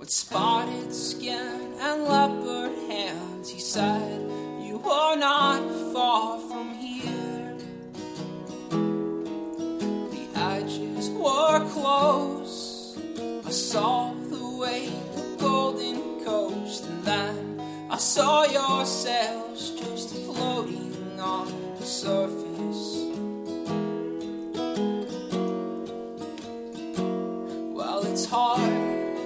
spotted skin and leopard hands. He said, you are not far from here. The edges were close. I saw the way, the golden coast, and then I saw your sails just floating on the surface. Well, it's hard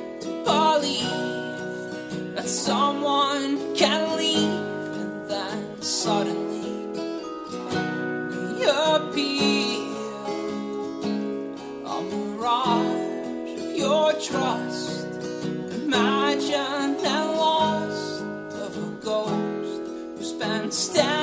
believe that someone can leave and then suddenly reappear. A mirage of your trust, imagined and lost, of a ghost who's been standing